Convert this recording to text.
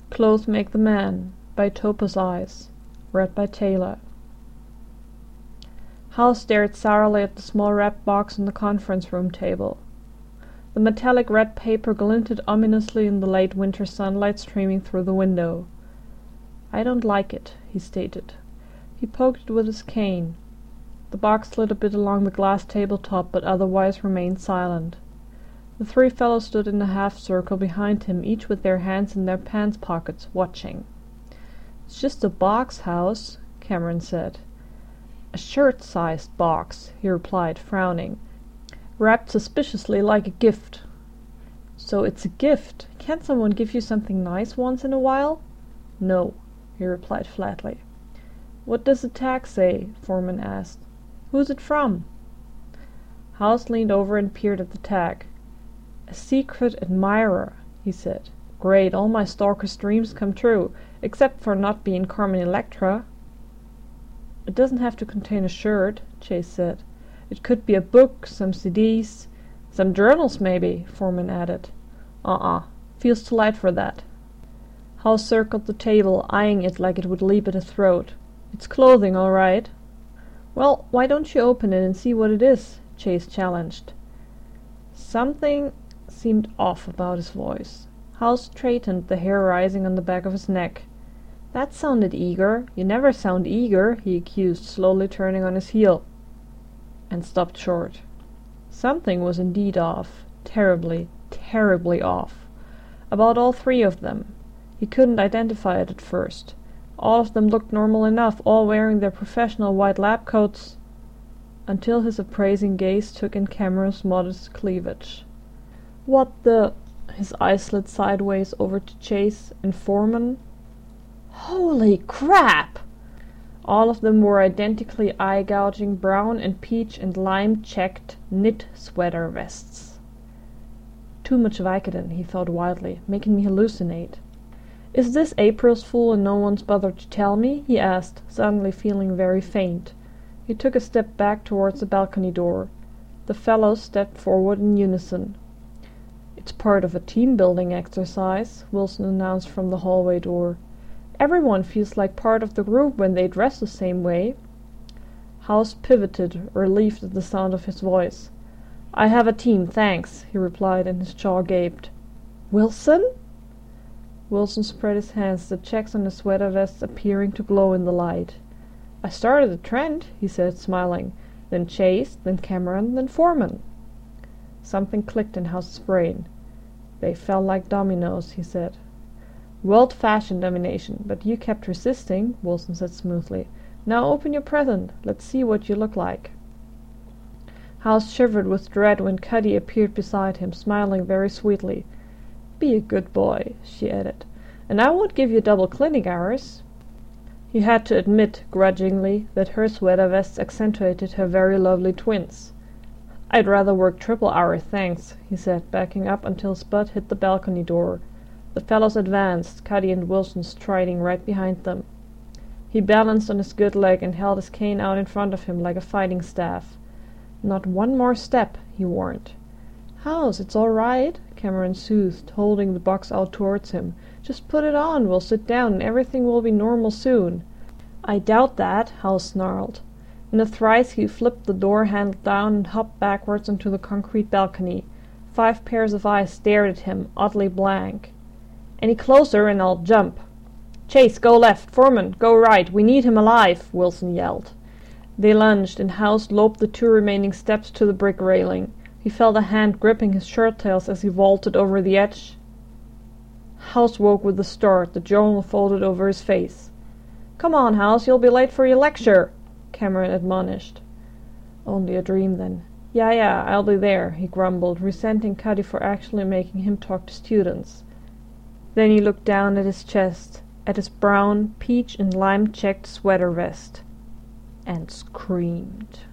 Clothes Make the Man by Topaz Eyes. Read by Taylor. Hal stared sourly at the small wrapped box on the conference room table. The metallic red paper glinted ominously in the late winter sunlight streaming through the window. "I don't like it," he stated. He poked it with his cane. The box slid a bit along the glass tabletop, but otherwise remained silent. The three fellows stood in a half-circle behind him, each with their hands in their pants pockets, watching. "It's just a box, House," Cameron said. "A shirt-sized box," he replied, frowning. "Wrapped suspiciously like a gift." "So it's a gift. Can't someone give you something nice once in a while?" "No," he replied flatly. "What does the tag say?" Foreman asked. "Who's it from?" House leaned over and peered at the tag. "A secret admirer," he said. "Great, all my stalker's dreams come true, except for not being Carmen Electra." "It doesn't have to contain a shirt," Chase said. "It could be a book, some CDs, some journals maybe," Foreman added. Feels too light for that." Hal circled the table, eyeing it like it would leap at his throat. "It's clothing, all right." "Well, why don't you open it and see what it is?" Chase challenged. Something seemed off about his voice. Hal straightened, the hair rising on the back of his neck. "That sounded eager. You never sound eager," he accused, slowly turning on his heel, and stopped short. Something was indeed off. Terribly, terribly off. About all three of them. He couldn't identify it at first. All of them looked normal enough, all wearing their professional white lab coats, until his appraising gaze took in Cameron's modest cleavage. "What the—" His eyes slid sideways over to Chase and Foreman. "Holy crap!" All of them wore identically eye-gouging brown and peach and lime-checked knit sweater vests. "Too much Vicodin," he thought wildly, "making me hallucinate." "Is this April's Fool and no one's bothered to tell me?" he asked, suddenly feeling very faint. He took a step back towards the balcony door. The fellows stepped forward in unison. "It's part of a team-building exercise," Wilson announced from the hallway door. "Everyone feels like part of the group when they dress the same way." House pivoted, relieved at the sound of his voice. "I have a team, thanks," he replied, and his jaw gaped. "Wilson?" Wilson spread his hands, the checks on his sweater vests appearing to glow in the light. "I started the trend," he said, smiling. "Then Chase, then Cameron, then Foreman." Something clicked in House's brain. "They fell like dominoes," he said. "World-fashion domination, but you kept resisting," Wilson said smoothly. "Now open your present. Let's see what you look like." House shivered with dread when Cuddy appeared beside him, smiling very sweetly. "Be a good boy," she added, "and I won't give you double clinic hours." He had to admit, grudgingly, that her sweater vests accentuated her very lovely twins. "I'd rather work triple hour, thanks," he said, backing up until his butt hit the balcony door. The fellows advanced, Cuddy and Wilson striding right behind them. He balanced on his good leg and held his cane out in front of him like a fighting staff. "Not one more step," he warned. "House, it's all right," Cameron soothed, holding the box out towards him. "Just put it on, we'll sit down, and everything will be normal soon." "I doubt that," House snarled. In a trice he flipped the door handle down and hopped backwards onto the concrete balcony. 5 pairs of eyes stared at him, oddly blank. "Any closer and I'll jump." "Chase, go left. Foreman, go right. We need him alive," Wilson yelled. They lunged, and House loped the 2 remaining steps to the brick railing. He felt a hand gripping his shirt tails as he vaulted over the edge. House woke with a start, the journal folded over his face. "Come on, House, you'll be late for your lecture," Cameron admonished. "Only a dream, then." Yeah, I'll be there," he grumbled, resenting Cuddy for actually making him talk to students. Then he looked down at his chest, at his brown, peach and lime-checked sweater vest, and screamed.